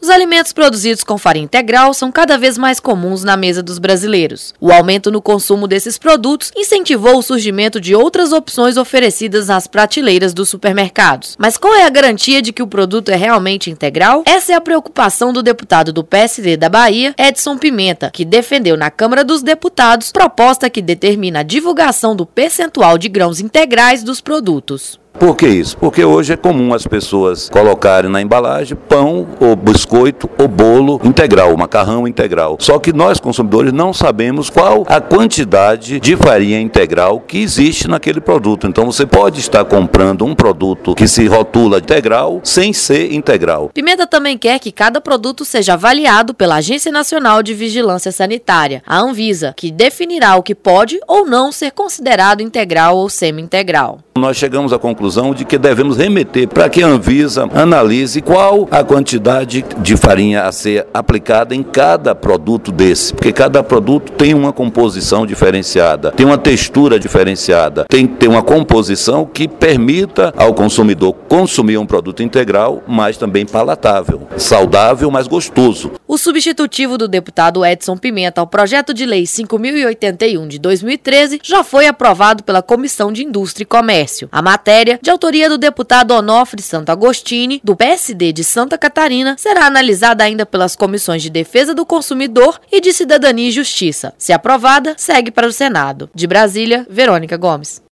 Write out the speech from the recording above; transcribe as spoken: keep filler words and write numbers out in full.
alimentos produzidos com farinha integral são cada vez mais comuns na mesa dos brasileiros. O aumento no consumo desses produtos incentivou o surgimento de outras opções oferecidas nas prateleiras dos supermercados. Mas qual é a garantia de que o produto é realmente integral? Essa é a preocupação do deputado do P S D da Bahia, Edson Pimenta, que defendeu na Câmara dos Deputados proposta que determina a divulgação do percentual de grãos integrais dos produtos. Por que isso? Porque hoje é comum as pessoas colocarem na embalagem pão ou biscoito ou bolo integral, macarrão integral. Só que nós, consumidores, não sabemos qual a quantidade de farinha integral que existe naquele produto. Então você pode estar comprando um produto que se rotula integral sem ser integral. Pimenta também quer que cada produto seja avaliado pela Agência Nacional de Vigilância Sanitária, a Anvisa, que definirá o que pode ou não ser considerado integral ou semi-integral. Nós chegamos à conclusão de que devemos remeter para que a Anvisa analise qual a quantidade de farinha a ser aplicada em cada produto desse, porque cada produto tem uma composição diferenciada, tem uma textura diferenciada, tem que ter uma composição que permita ao consumidor consumir um produto integral, mas também palatável, saudável, mas gostoso. O substitutivo do deputado Edson Pimenta ao projeto de lei cinco mil e oitenta e um de dois mil e treze já foi aprovado pela Comissão de Indústria e Comércio. A matéria, de autoria do deputado Onofre Santo Agostini, do P S D de Santa Catarina, será analisada ainda pelas comissões de Defesa do Consumidor e de Cidadania e Justiça. Se aprovada, segue para o Senado. De Brasília, Verônica Gomes.